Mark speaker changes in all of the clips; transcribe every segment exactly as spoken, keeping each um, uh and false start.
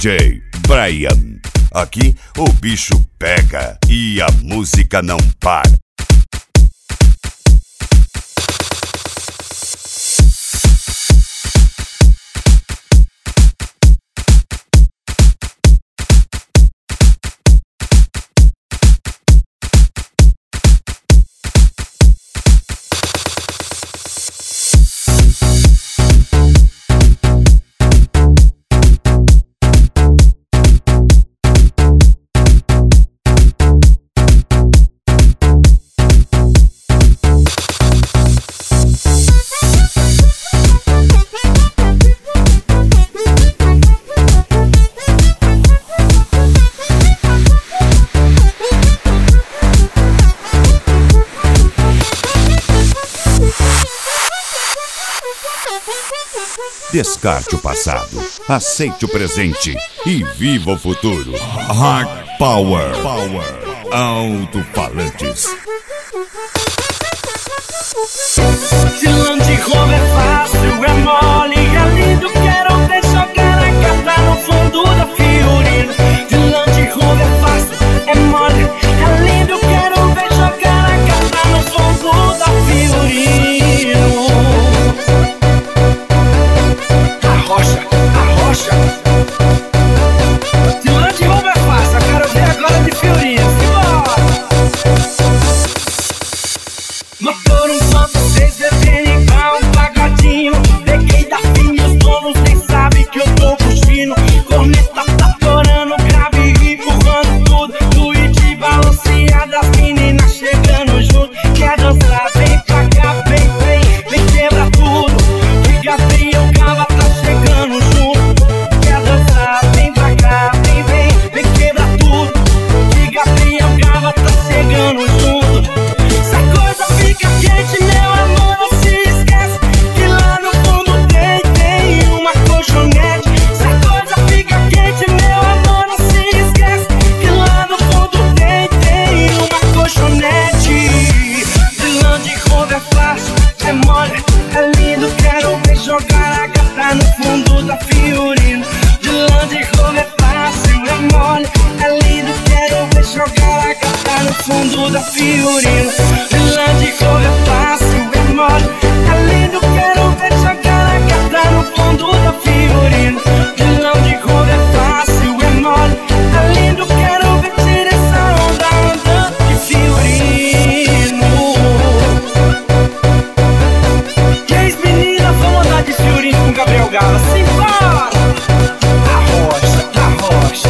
Speaker 1: J Brian. Aqui o bicho pega e a música não para. Descarte o passado, aceite o presente e viva o futuro. Hard Power, Power. Alto-falantes.
Speaker 2: Se Land Rover é fácil, é mole, é lindo, quero ver jogar a carta no fundo da Fiorino. Se Land Rover é fácil, é mole, é lindo, quero ver jogar a carta no fundo da Fiorino. Arrocha, arrocha. Se Land Rover é fácil, eu quero ver agora de Fiorino. Simbora! Motor um ponto seis, V T N igual um pagodinho. Peguei da fina, os donos nem sabem que eu tô cuspindo. Corneta tá torando, grave e empurrando tudo. Tweet balanceada, as meninas chegando junto. Quer dançar, vem pra cá, vem, vem, vem quebra tudo. Que Gabriel Cava tá chegando junto. Quer dançar, vem pra cá, vem, vem, vem quebra tudo. Que Gabriel Cava tá chegando junto. Se a coisa fica quente, meu amor, não se esquece que lá no fundo tem, tem uma colchonete. Se a coisa fica quente, meu amor, não se esquece que lá no fundo tem, tem uma colchonete. De Land Rover é fácil, é mole, é lindo, quero ver jogar a gata no fundo da Fiorino. De Land Rover é fácil, é mole, é lindo, quero ver jogar a gata no fundo da Fiorino. De Land Rover é fácil, é mole, é lindo, quero ver jogar a gata no fundo da Fiorino. De Land Rover é fácil, é mole, é lindo, quero ver tirar essa onda andando de Fiorino. E aí, meninas, vamos andar de Fiorino com Gabriel Gala. Simbora! Arrocha, arrocha.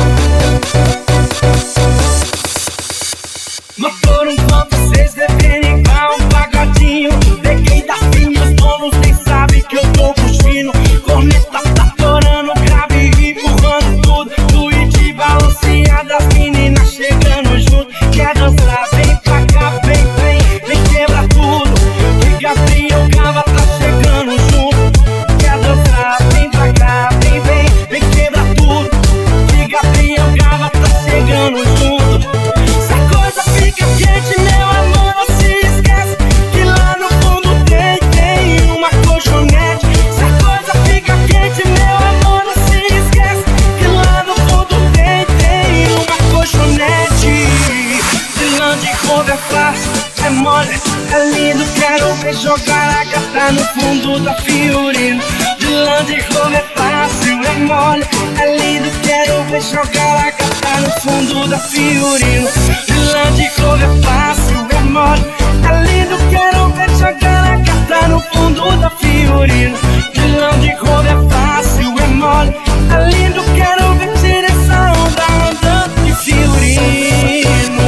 Speaker 2: Motor um ponto seis, V T N igual um pagodinho. Peguei da fina, os donos nem sabem que eu tô cuspindo. Corneta tá torando, grave e empurrando tudo. Tweet balanceada, as meninas chegando junto. Quer dançar, vem pra cá, vem, vem, vem quebra tudo. Que Gabriel Cava tá chegando junto. Quer dançar, vem pra cá, vem, vem, vem quebra tudo. Que Gabriel Cava tá chegando junto. Se a coisa fica quente, meu amor, não se esquece que lá no fundo tem, tem uma colchonete. Se a coisa fica quente, meu amor, não se esquece que lá no fundo tem, tem uma colchonete. De Land Rover é fácil, é mole, é lindo, quero ver jogar a gata no fundo da Fiorino. De Land Rover é fácil, é mole, é lindo, quero ver jogar a gata no fundo da Fiorino. De Land Rover é fácil, é mole, é lindo, quero ver jogar a gata no fundo da Fiorino. De Land Rover é fácil, é mole, é lindo, quero ver tirar essa onda andando de Fiorino.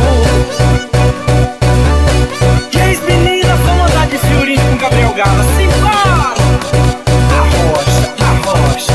Speaker 2: E aí, meninas, vamos andar de Fiorino com Gabriel Gala. Simbora! Arrocha, arrocha.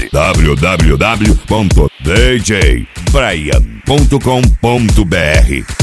Speaker 1: Acesse w w w ponto d j brian ponto com ponto b r.